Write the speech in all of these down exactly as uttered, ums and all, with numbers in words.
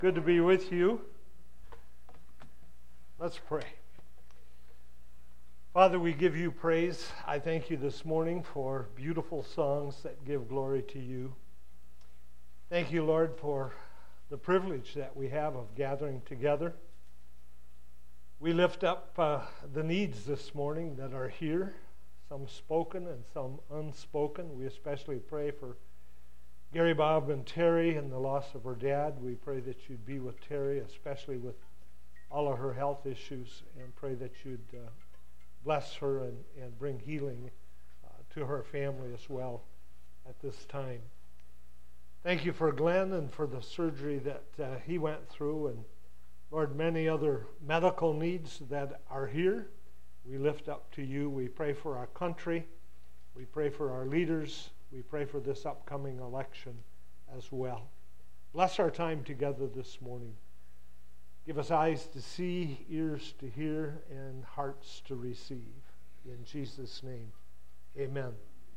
Good to be with you. Let's pray. Father, we give you praise. I thank you this morning for beautiful songs that give glory to you. Thank you, Lord, for the privilege that we have of gathering together. We lift up uh, the needs this morning that are here, some spoken and some unspoken. We especially pray for Gary, Bob, and Terry and the loss of her dad. We pray that you'd be with Terry, especially with all of her health issues, and pray that you'd uh, bless her and, and bring healing uh, to her family as well at this time. Thank you for Glenn and for the surgery that uh, he went through, and Lord, many other medical needs that are here. We lift up to you. We pray for our country. We pray for our leaders. We pray for this upcoming election as well. Bless our time together this morning. Give us eyes to see, ears to hear, and hearts to receive. In Jesus' name, amen.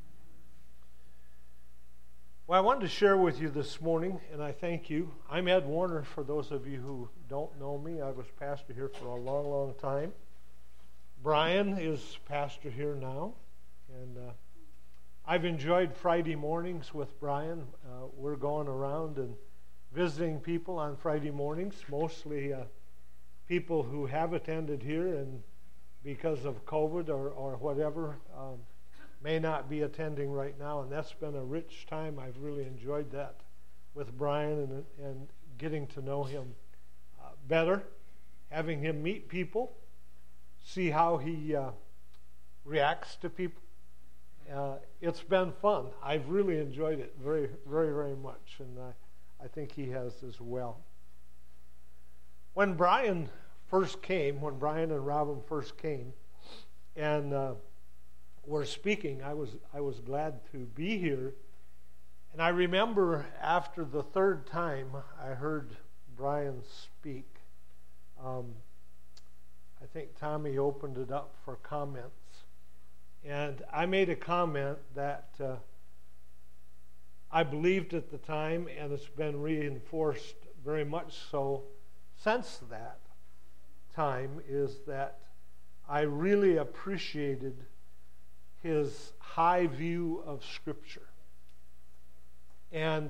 Well, I wanted to share with you this morning, and I thank you. I'm Ed Warner, for those of you who don't know me. I was pastor here for a long, long time. Brian is pastor here now, and uh, I've enjoyed Friday mornings with Brian. Uh, we're going around and visiting people on Friday mornings, mostly uh, people who have attended here and because of COVID or, or whatever um, may not be attending right now, and that's been a rich time. I've really enjoyed that with Brian and, and getting to know him uh, better, having him meet people, see how he uh, reacts to people. Uh, it's been fun. I've really enjoyed it very, very, very much, and I, I think he has as well. When Brian first came, when Brian and Robin first came, and uh, were speaking, I was I was glad to be here. And I remember after the third time I heard Brian speak, um, I think Tommy opened it up for comments. And I made a comment that uh, I believed at the time, and it's been reinforced very much so since that time, is that I really appreciated his high view of Scripture. And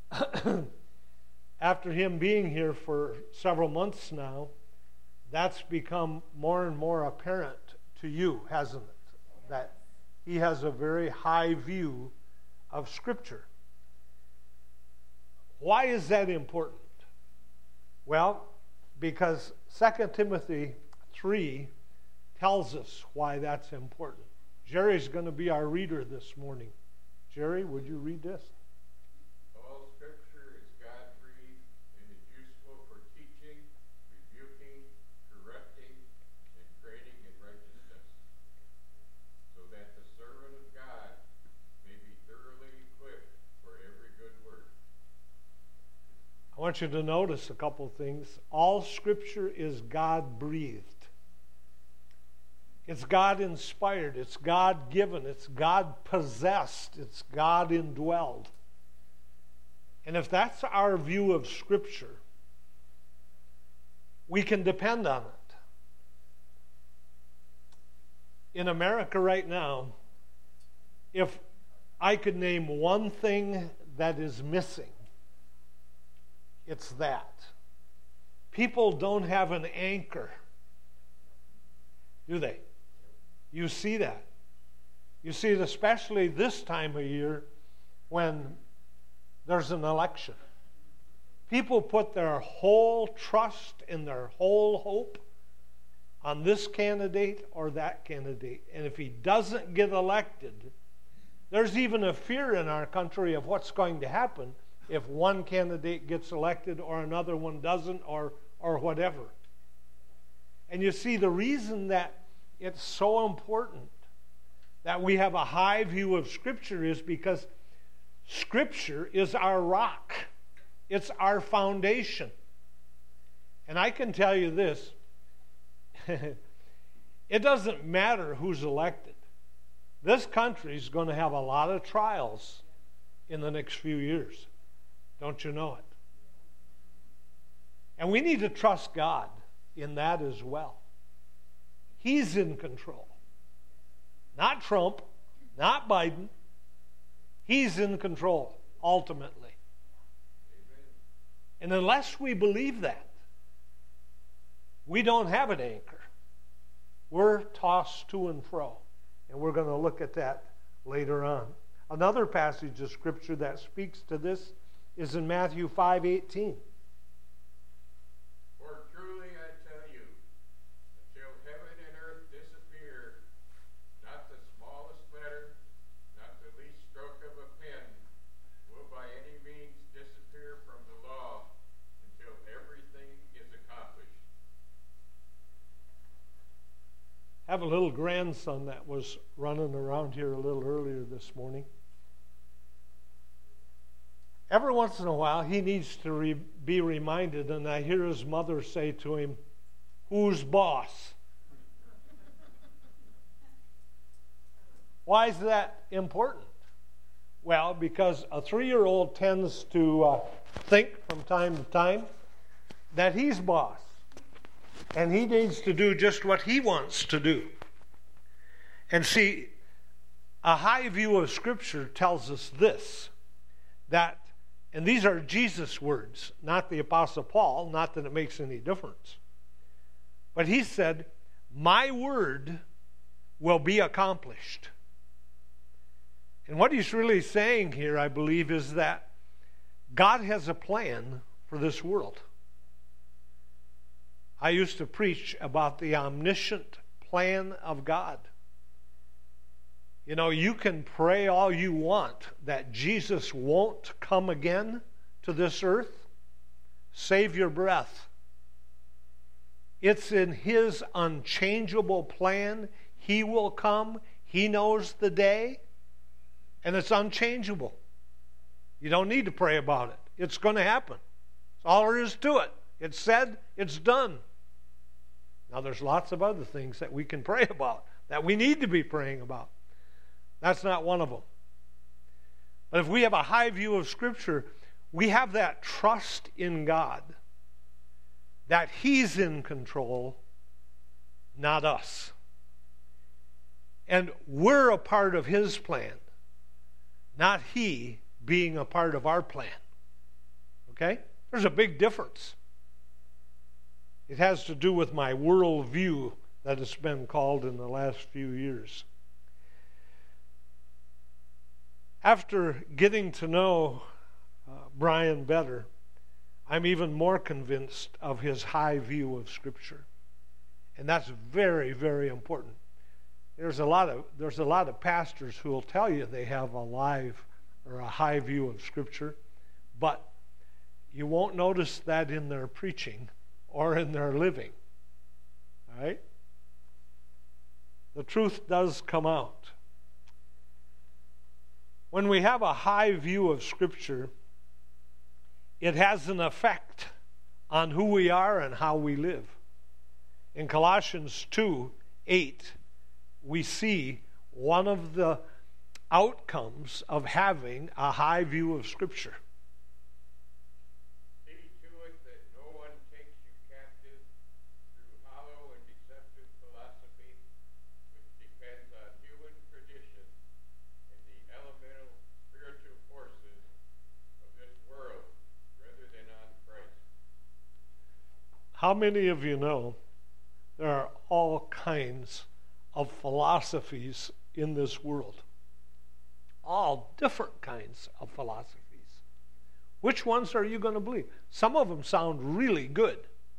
after him being here for several months now, that's become more and more apparent to you, hasn't it? That he has a very high view of Scripture. Why is that important? Well, because Second Timothy three tells us why that's important. Jerry's going to be our reader this morning. Jerry, would you read this? All Scripture is God-breathed and is useful for teaching, rebuking, correcting, and training in righteousness, so that the servant of God may be thoroughly equipped for every good work. I want you to notice a couple things. All Scripture is God-breathed. It's God-inspired. It's God-given. It's God-possessed. It's God-indwelled. And if that's our view of Scripture, we can depend on it. In America right now, if I could name one thing that is missing, it's that. People don't have an anchor, do they? You see that. You see it especially this time of year when there's an election. People put their whole trust and their whole hope on this candidate or that candidate. And if he doesn't get elected, there's even a fear in our country of what's going to happen if one candidate gets elected or another one doesn't, or or whatever. And you see, the reason that it's so important that we have a high view of Scripture is because Scripture is our rock. It's our foundation. And I can tell you this, it doesn't matter who's elected. This country is going to have a lot of trials in the next few years. Don't you know it? And we need to trust God in that as well. He's in control. Not Trump, not Biden. He's in control, ultimately. Amen. And unless we believe that, we don't have an anchor. We're tossed to and fro. And we're going to look at that later on. Another passage of Scripture that speaks to this is in Matthew five eighteen. For truly I tell you, until heaven and earth disappear, not the smallest letter, not the least stroke of a pen, will by any means disappear from the law until everything is accomplished. I have a little grandson that was running around here a little earlier this morning. Every once in a while, he needs to re- be reminded, and I hear his mother say to him, "Who's boss?" Why is that important? Well, because a three-year-old tends to uh, think from time to time that he's boss, and he needs to do just what he wants to do. And see, a high view of Scripture tells us this, that and these are Jesus' words, not the Apostle Paul, not that it makes any difference. But he said, my word will be accomplished. And what he's really saying here, I believe, is that God has a plan for this world. I used to preach about the omniscient plan of God. You know, you can pray all you want that Jesus won't come again to this earth. Save your breath. It's in His unchangeable plan. He will come. He knows the day. And it's unchangeable. You don't need to pray about it. It's going to happen. That's all there is to it. It's said, it's done. Now, there's lots of other things that we can pray about, that we need to be praying about. That's not one of them. But if we have a high view of Scripture, we have that trust in God, that He's in control, not us. And we're a part of His plan, not He being a part of our plan. Okay? There's a big difference. It has to do with my worldview that has been called in the last few years. After getting to know uh, Brian better, I'm even more convinced of his high view of Scripture. And that's very, very important. There's a lot of there's a lot of pastors who will tell you they have a live or a high view of Scripture, but you won't notice that in their preaching or in their living. All right? The truth does come out. When we have a high view of Scripture, it has an effect on who we are and how we live. In Colossians two eight, we see one of the outcomes of having a high view of Scripture. See to it that no one takes you captive through hollow and deceptive philosophy, which depends on human tradition and the elemental spiritual forces of this world, rather than on Christ. How many of you know there are all kinds of philosophies in this world? All different kinds of philosophies. Which ones are you going to believe? Some of them sound really good.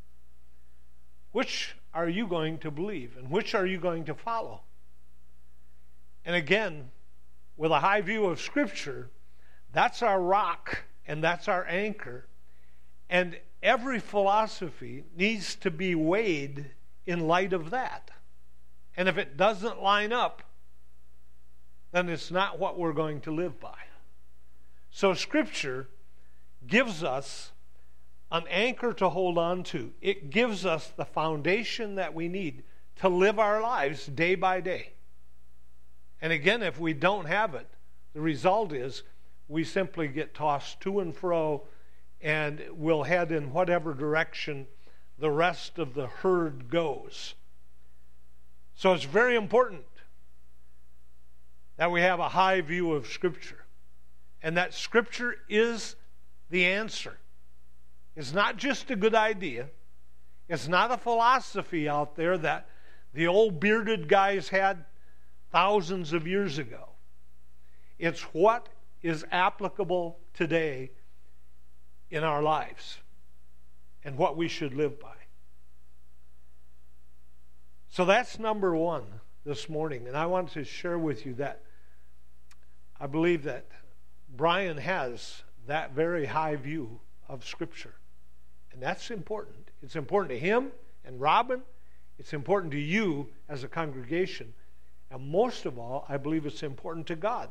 Which are you going to believe? And which are you going to follow? And again, with a high view of Scripture, that's our rock and that's our anchor. And every philosophy needs to be weighed in light of that. And if it doesn't line up, then it's not what we're going to live by. So Scripture gives us an anchor to hold on to. It gives us the foundation that we need to live our lives day by day. And again, if we don't have it, the result is we simply get tossed to and fro and will head in whatever direction the rest of the herd goes. So it's very important that we have a high view of Scripture, and that Scripture is the answer. It's not just a good idea. It's not a philosophy out there that the old bearded guys had thousands of years ago. It's what is applicable today in our lives and what we should live by. So that's number one this morning. And I want to share with you that I believe that Brian has that very high view of Scripture. And that's important. It's important to him and Robin. It's important to you as a congregation. And most of all, I believe it's important to God.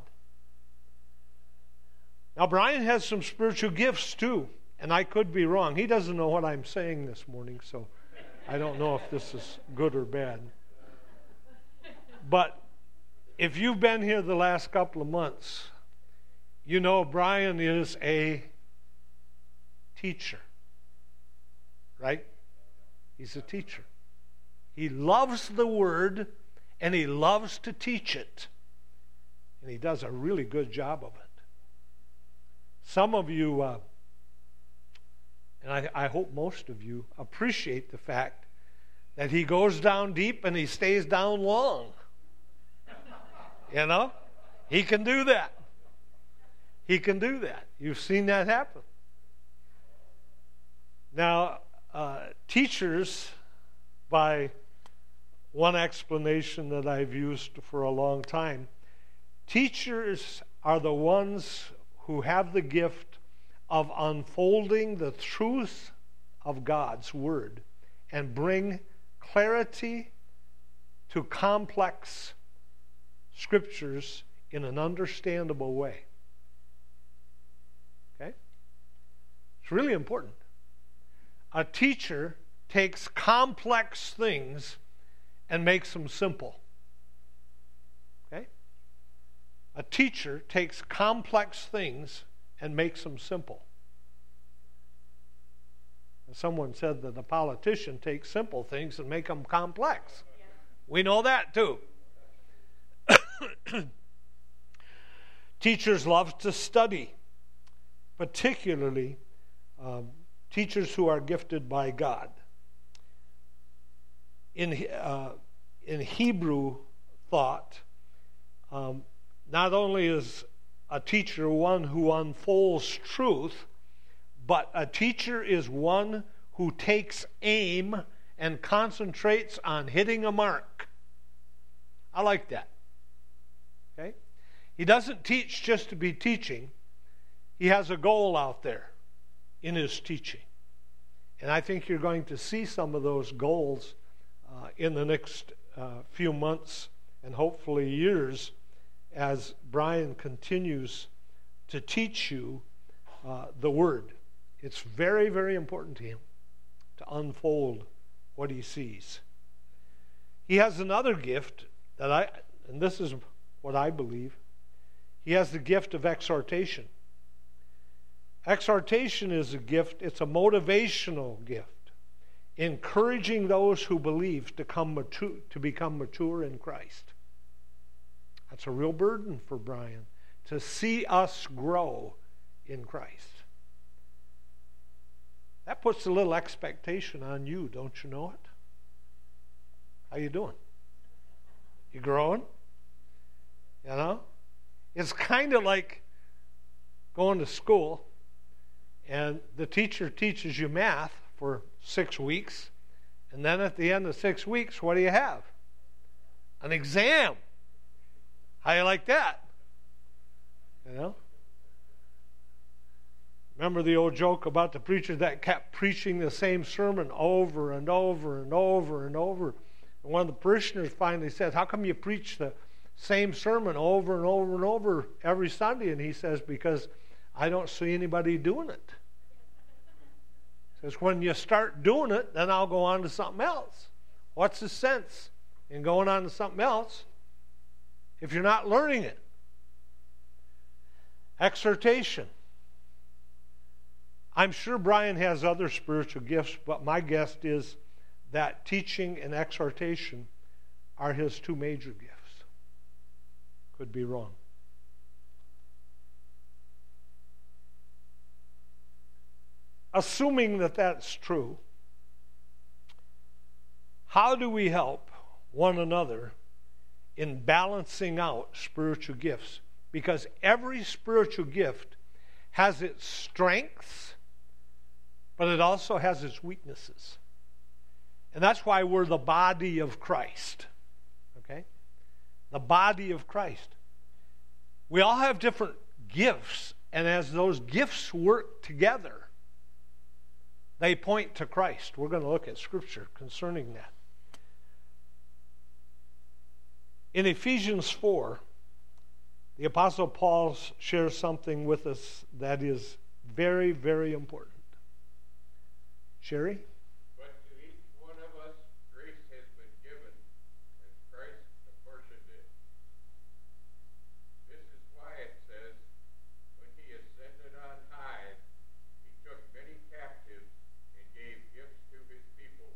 Now, Brian has some spiritual gifts too, and I could be wrong. He doesn't know what I'm saying this morning, so I don't know if this is good or bad. But if you've been here the last couple of months, you know Brian is a teacher, right? He's a teacher. He loves the Word, and he loves to teach it. And he does a really good job of it. Some of you, uh, and I, I hope most of you, appreciate the fact that he goes down deep and he stays down long. You know? He can do that. He can do that. You've seen that happen. Now, uh, teachers, by one explanation that I've used for a long time, teachers are the ones who have the gift of unfolding the truth of God's Word and bring clarity to complex Scriptures in an understandable way. Okay? It's really important. A teacher takes complex things and makes them simple. Okay? A teacher takes complex things and makes them simple. Someone said that a politician takes simple things and make them complex. Yeah. We know that too. Teachers love to study, particularly um, teachers who are gifted by God. In uh, in Hebrew thought, um, not only is a teacher one who unfolds truth, but a teacher is one who takes aim and concentrates on hitting a mark. I like that. Okay? He doesn't teach just to be teaching. He has a goal out there in his teaching. And I think you're going to see some of those goals uh, in the next uh, few months and hopefully years as Brian continues to teach you uh, the Word. It's very, very important to him to unfold what he sees. He has another gift that I, and this is what I believe, he has the gift of exhortation. Exhortation is a gift, it's a motivational gift, encouraging those who believe to come mature, to become mature in Christ. That's a real burden for Brian, to see us grow in Christ. That puts a little expectation on you, don't you know it? How you doing? You growing? You know? It's kind of like going to school and the teacher teaches you math for six weeks and then at the end of six weeks, what do you have? An exam. How you like that? You know? Remember the old joke about the preacher that kept preaching the same sermon over and over and over and over. And one of the parishioners finally said, how come you preach the same sermon over and over and over every Sunday? And he says, because I don't see anybody doing it. He says, when you start doing it, then I'll go on to something else. What's the sense in going on to something else if you're not learning it? Exhortation. I'm sure Brian has other spiritual gifts, but my guess is that teaching and exhortation are his two major gifts. Could be wrong. Assuming that that's true, how do we help one another in balancing out spiritual gifts? Because every spiritual gift has its strengths, but it also has its weaknesses. And that's why we're the body of Christ. Okay? The body of Christ. We all have different gifts, and as those gifts work together, they point to Christ. We're going to look at Scripture concerning that. In Ephesians four, the Apostle Paul shares something with us that is very, very important. Sherry? But to each one of us, grace has been given as Christ apportioned it. This is why it says, when he ascended on high, he took many captives and gave gifts to his people.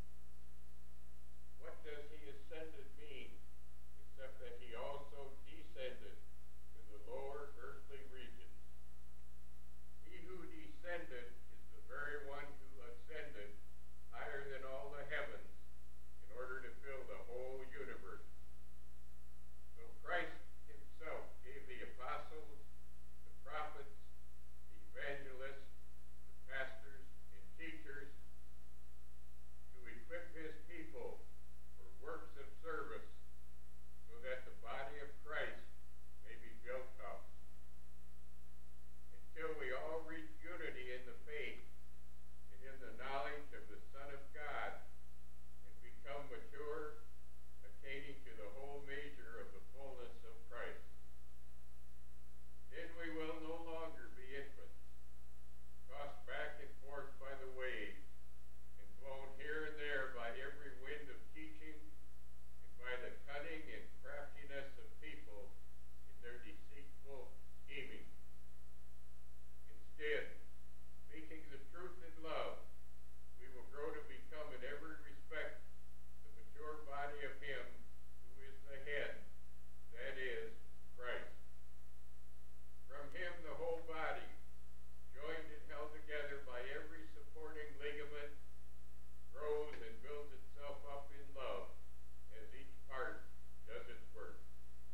What does he ascended mean, except that he also descended to the lower earthly regions? He who descended is the very one who ascended higher than all the heavens in order to fill the whole universe. So Christ himself gave the apostles, the prophets, the evangelists, the pastors, and teachers to equip his people for works of service, so that the body of Christ may be built up, until we all reach unity in the faith and in the knowledge of the Son of God, and become mature, attaining to the whole measure of the fullness of Christ. Then we will no longer be infants, tossed back and forth by the waves, and blown here and there by every wind of teaching, and by the cunning and craftiness of people in their deceitful scheming. Instead, speaking the truth in love, we will grow to become in every respect the mature body of him who is the head, that is, Christ. From him the whole body, joined and held together by every supporting ligament, grows and builds itself up in love, as each part does its work.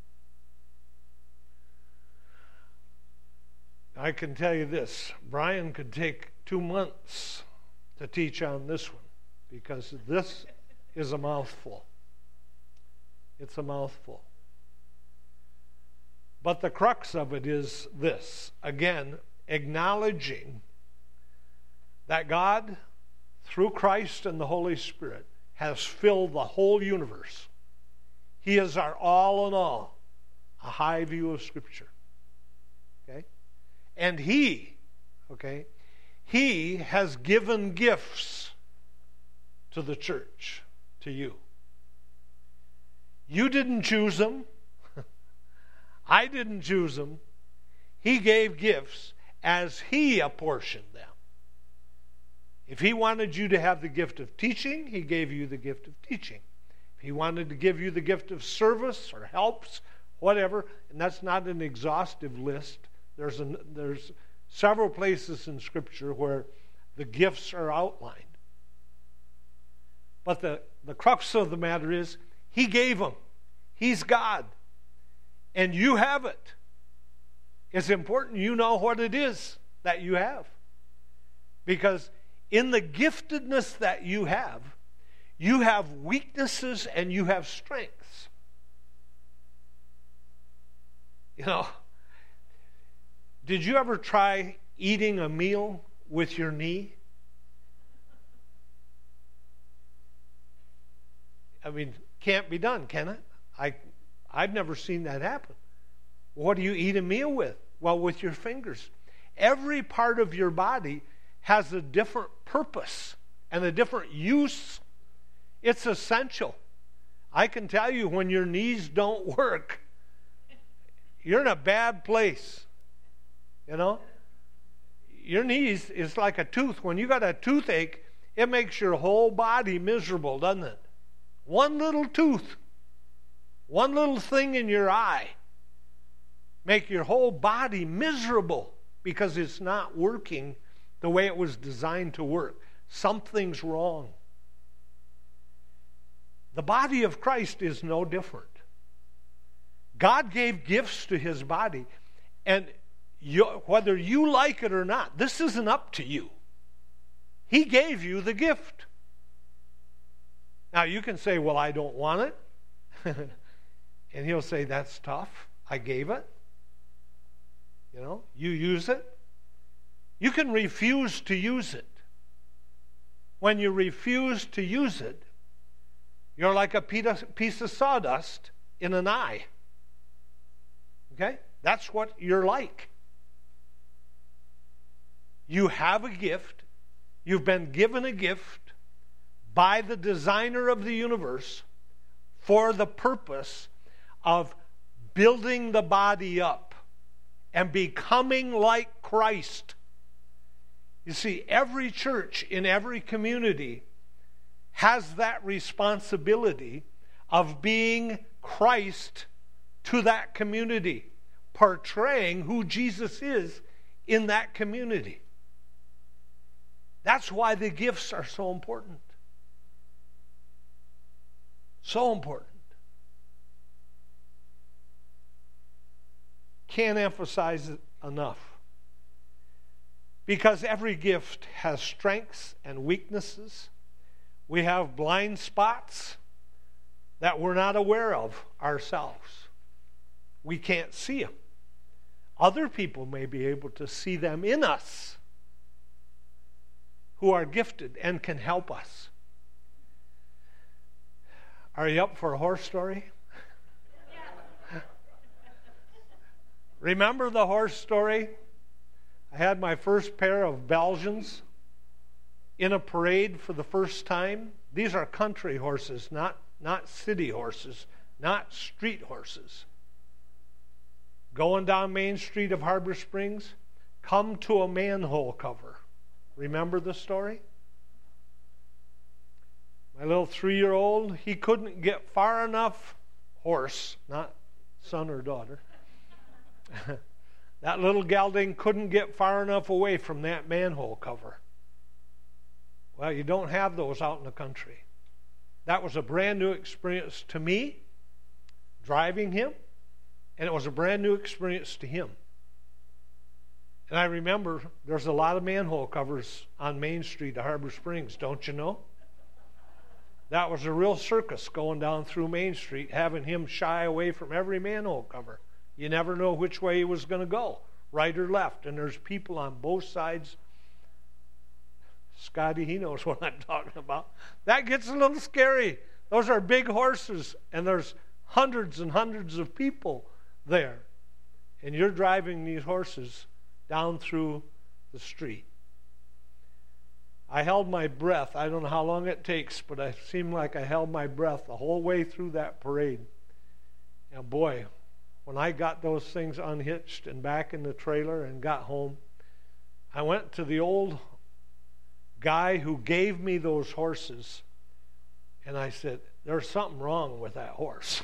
I can tell you this. Brian could take two months to teach on this one, because this is a mouthful. It's a mouthful. But the crux of it is this. Again, acknowledging that God, through Christ and the Holy Spirit, has filled the whole universe. He is our all in all, a high view of Scripture. Okay? And He, okay, He has given gifts to the church, to you. You didn't choose them. I didn't choose them. He gave gifts as He apportioned them. If He wanted you to have the gift of teaching, He gave you the gift of teaching. If He wanted to give you the gift of service or helps, whatever, and that's not an exhaustive list. There's, an, there's several places in Scripture where the gifts are outlined. But the, the crux of the matter is, He gave them. He's God. And you have it. It's important you know what it is that you have. Because in the giftedness that you have, you have weaknesses and you have strengths. You know, did you ever try eating a meal with your knee? I mean, can't be done, can it? I, I've never seen that happen. What do you eat a meal with? Well, with your fingers. Every part of your body has a different purpose and a different use. It's essential. I can tell you, when your knees don't work, you're in a bad place. You know? your knees is like a tooth. When you got a toothache, it makes your whole body miserable, doesn't it? One little tooth, one little thing in your eye, make your whole body miserable because it's not working the way it was designed to work. Something's wrong. The body of Christ is no different. God gave gifts to his body, and you, whether you like it or not, this isn't up to you. He gave you the gift. Now you can say, well, I don't want it. And he'll say, that's tough. I gave it. You know, you use it. You can refuse to use it. When you refuse to use it, you're like a piece of sawdust in an eye. Okay? That's what you're like. You have a gift. You've been given a gift by the designer of the universe for the purpose of building the body up and becoming like Christ. You see, every church in every community has that responsibility of being Christ to that community, portraying who Jesus is in that community. That's why the gifts are so important. So important. Can't emphasize it enough. Because every gift has strengths and weaknesses. We have blind spots that we're not aware of ourselves. We can't see them. Other people may be able to see them in us, who are gifted and can help us. Are you up for a horse story? Yeah. Remember the horse story? I had my first pair of Belgians in a parade for the first time. These are country horses, not, not city horses, not street horses. Going down Main Street of Harbor Springs, come to a manhole cover. Remember the story? My little three-year-old, he couldn't get far enough, horse, not son or daughter. That little gelding couldn't get far enough away from that manhole cover. Well, you don't have those out in the country. That was a brand new experience to me, driving him, and it was a brand new experience to him. And I remember there's a lot of manhole covers on Main Street of Harbor Springs, don't you know? That was a real circus going down through Main Street, having him shy away from every manhole cover. You never know which way he was going to go, right or left. And there's people on both sides. Scotty, he knows what I'm talking about. That gets a little scary. Those are big horses, and there's hundreds and hundreds of people there. And you're driving these horses down through the street. I held my breath. I don't know how long it takes, but it seemed like I held my breath the whole way through that parade. And boy, when I got those things unhitched and back in the trailer and got home, I went to the old guy who gave me those horses, and I said, there's something wrong with that horse.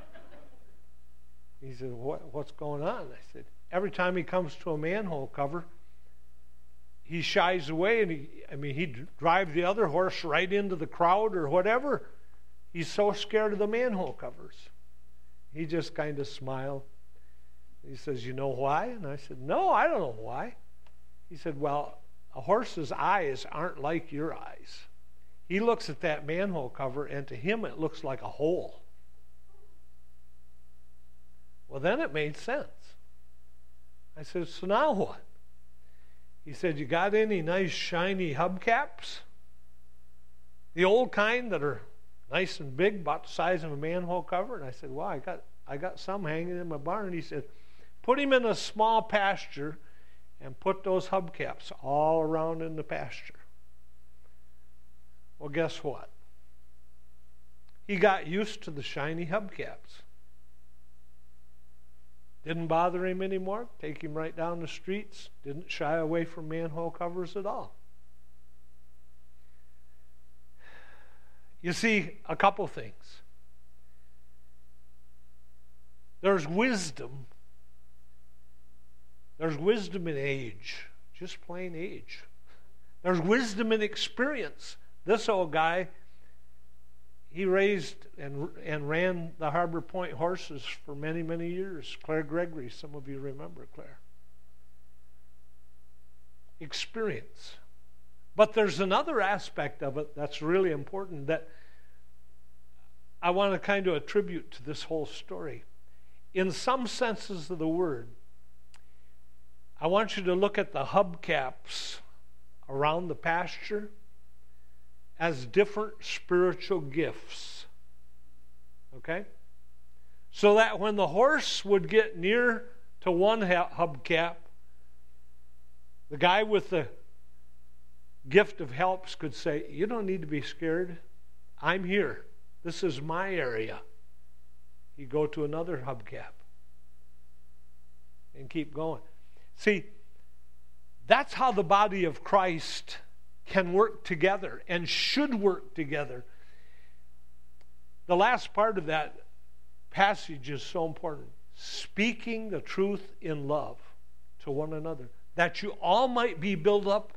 He said, what, what's going on? I said, every time he comes to a manhole cover, he shies away, and he, I mean, he'd drive the other horse right into the crowd or whatever. He's so scared of the manhole covers. He just kind of smiled. He says, you know why? And I said, no, I don't know why. He said, well, a horse's eyes aren't like your eyes. He looks at that manhole cover, and to him it looks like a hole. Well, then it made sense. I said, so now what? He said, you got any nice shiny hubcaps? The old kind that are nice and big, about the size of a manhole cover? And I said, well, I got I got some hanging in my barn. And he said, put him in a small pasture and put those hubcaps all around in the pasture. Well, guess what? He got used to the shiny hubcaps. Didn't bother him anymore. Take him right down the streets. Didn't shy away from manhole covers at all. You see, a couple things. There's wisdom. There's wisdom in age. Just plain age. There's wisdom in experience. This old guy, he raised and and ran the Harbor Point horses for many, many years. Claire Gregory, some of you remember Claire. Experience. But there's another aspect of it that's really important that I want to kind of attribute to this whole story. In some senses of the word, I want you to look at the hubcaps around the pasture as different spiritual gifts. Okay? So that when the horse would get near to one hubcap, the guy with the gift of helps could say, you don't need to be scared. I'm here. This is my area. You go to another hubcap and keep going. See, that's how the body of Christ can work together and should work together. The last part of that passage is so important. Speaking the truth in love to one another, that you all might be built up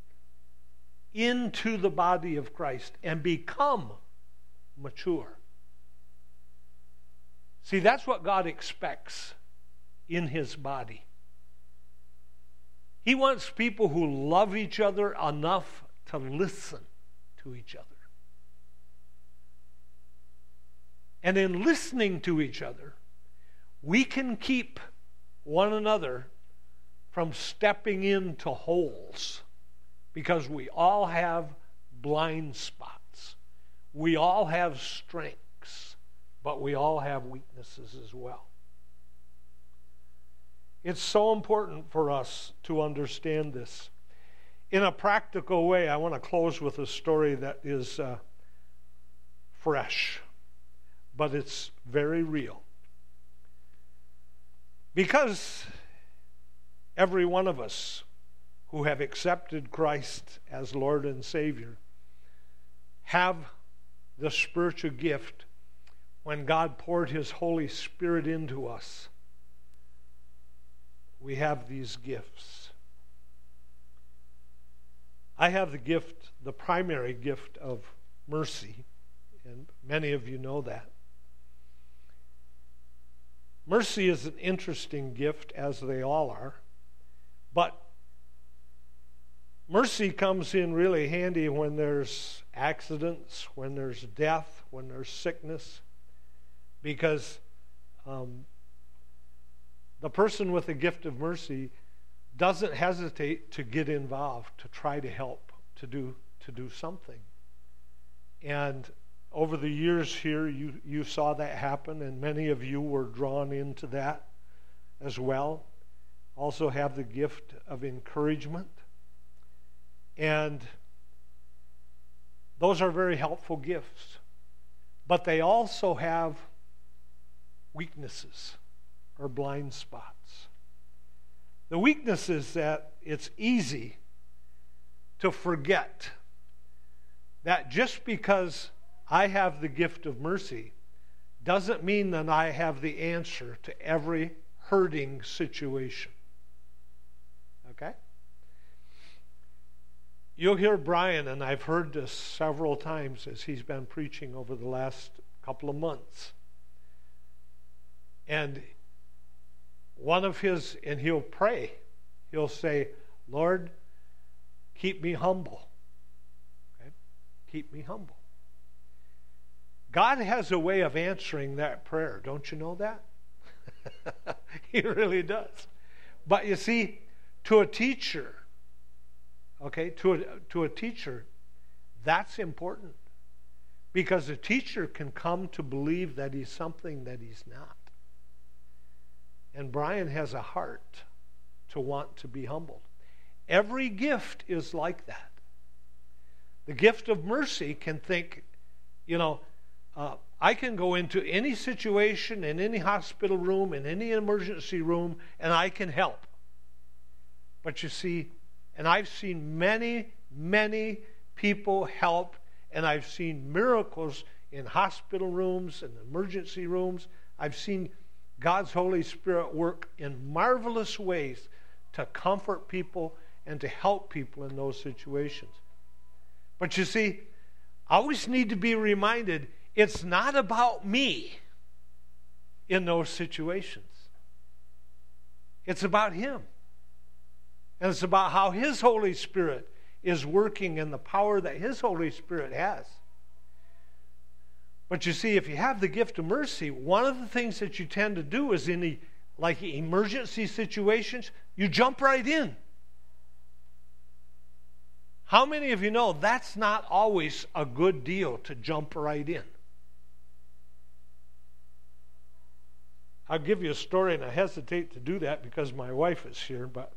into the body of Christ and become mature. See, that's what God expects in His body. He wants people who love each other enough to listen to each other. And in listening to each other, we can keep one another from stepping into holes, because we all have blind spots. We all have strengths, but we all have weaknesses as well. It's so important for us to understand this. In a practical way, I want to close with a story that is uh, fresh, but it's very real. Because every one of us who have accepted Christ as Lord and Savior have the spiritual gift when God poured His Holy Spirit into us. We have these gifts. I have the gift, the primary gift of mercy, and many of you know that. Mercy is an interesting gift, as they all are, but mercy comes in really handy when there's accidents, when there's death, when there's sickness, because um, the person with the gift of mercy doesn't hesitate to get involved, to try to help, to do to do something. And over the years here, you, you saw that happen, and many of you were drawn into that as well. Also have the gift of encouragement. And those are very helpful gifts. But they also have weaknesses or blind spots. The weakness is that it's easy to forget that just because I have the gift of mercy doesn't mean that I have the answer to every hurting situation. Okay? You'll hear Brian, and I've heard this several times as he's been preaching over the last couple of months. And one of his, and he'll pray, he'll say, Lord, keep me humble. Okay? Keep me humble. God has a way of answering that prayer. Don't you know that? He really does. But you see, to a teacher, okay, to a, to a teacher, that's important. Because a teacher can come to believe that he's something that he's not. And Brian has a heart to want to be humbled. Every gift is like that. The gift of mercy can think, you know, Uh, I can go into any situation, in any hospital room, in any emergency room, and I can help. But you see, and I've seen many, many people help, and I've seen miracles in hospital rooms and emergency rooms. I've seen God's Holy Spirit work in marvelous ways to comfort people and to help people in those situations. But you see, I always need to be reminded, it's not about me in those situations. It's about Him. And it's about how His Holy Spirit is working and the power that His Holy Spirit has. But you see, if you have the gift of mercy, one of the things that you tend to do is in the, like emergency situations, you jump right in. How many of you know that's not always a good deal to jump right in? I'll give you a story, and I hesitate to do that because my wife is here, but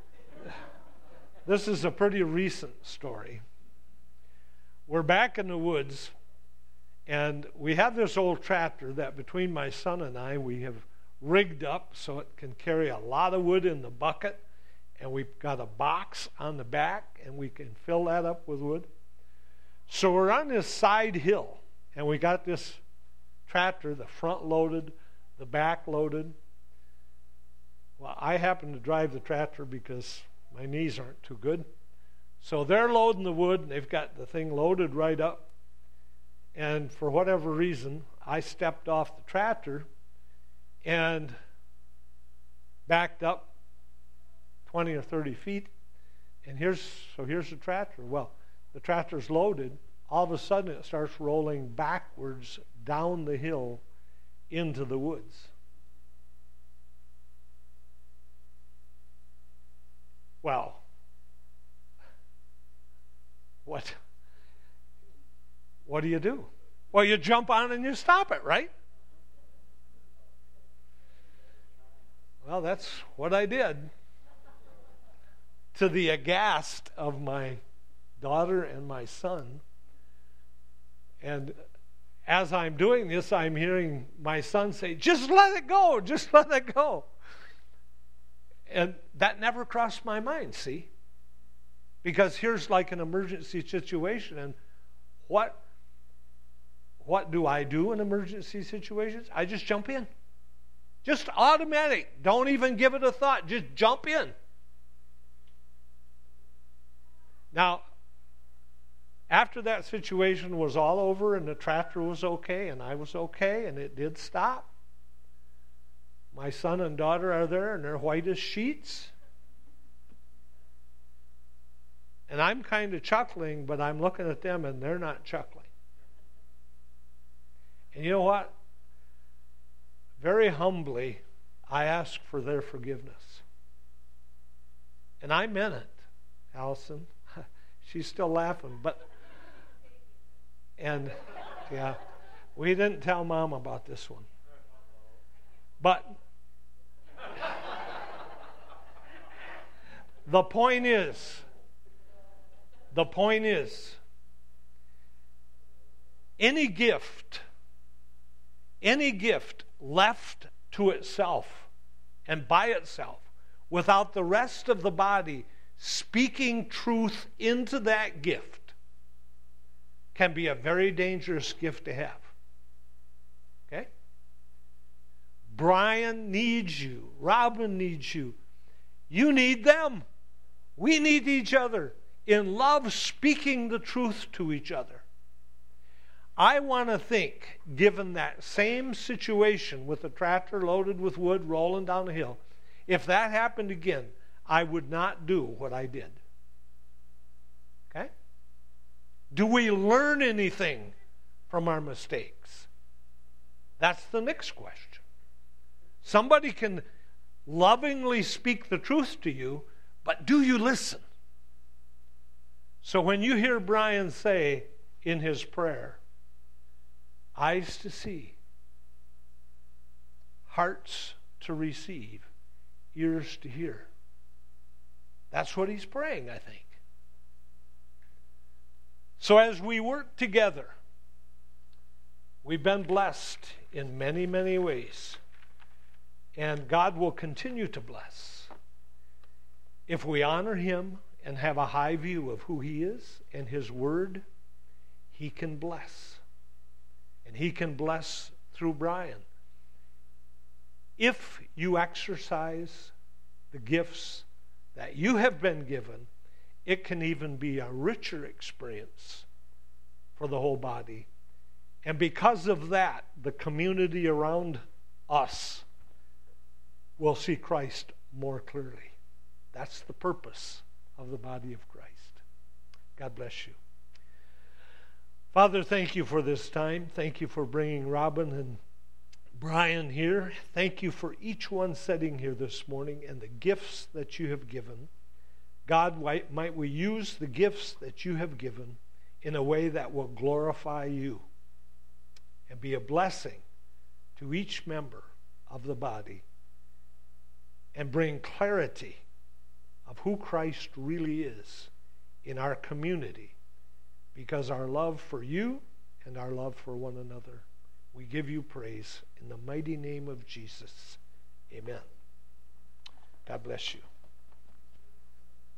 this is a pretty recent story. We're back in the woods, and we have this old tractor that between my son and I, we have rigged up so it can carry a lot of wood in the bucket, and we've got a box on the back, and we can fill that up with wood. So we're on this side hill, and we got this tractor, the front loaded, the back loaded. Well, I happen to drive the tractor because my knees aren't too good. So they're loading the wood, and they've got the thing loaded right up. And for whatever reason, I stepped off the tractor and backed up twenty or thirty feet. And here's, so here's the tractor. Well, the tractor's loaded. All of a sudden, it starts rolling backwards down the hill into the woods. Well, what, what do you do? Well, you jump on and you stop it, right? Well, that's what I did. To the aghast of my daughter and my son. And as I'm doing this, I'm hearing my son say, just let it go, just let it go. And that never crossed my mind, see? Because here's like an emergency situation, and what, what do I do in emergency situations? I just jump in. Just automatic. Don't even give it a thought. Just jump in. Now, after that situation was all over and the tractor was okay and I was okay and it did stop, my son and daughter are there and they're white as sheets. And I'm kind of chuckling, but I'm looking at them and they're not chuckling. And you know what? Very humbly, I ask for their forgiveness. And I meant it, Allison. She's still laughing, but, and, yeah, we didn't tell Mom about this one. But, the point is, the point is, any gift, any gift left to itself and by itself, without the rest of the body speaking truth into that gift, can be a very dangerous gift to have. Okay? Brian needs you. Robin needs you. You need them. We need each other in love, speaking the truth to each other. I want to think, given that same situation with the tractor loaded with wood rolling down the hill, if that happened again, I would not do what I did. Okay? Do we learn anything from our mistakes? That's the next question. Somebody can lovingly speak the truth to you, but do you listen? So when you hear Brian say in his prayer, eyes to see, hearts to receive, ears to hear, that's what he's praying, I think. So as we work together, We've been blessed in many, many ways. And God will continue to bless. If we honor Him and have a high view of who He is and His Word, He can bless. And He can bless through Brian. If you exercise the gifts that you have been given, it can even be a richer experience for the whole body. And because of that, the community around us will see Christ more clearly. That's the purpose of the body of Christ. God bless you. Father, thank you for this time. Thank you for bringing Robin and Brian here. Thank you for each one sitting here this morning and the gifts that you have given. God, might we use the gifts that you have given in a way that will glorify you and be a blessing to each member of the body and bring clarity of who Christ really is in our community, because our love for you and our love for one another. We give you praise in the mighty name of Jesus. Amen. God bless you.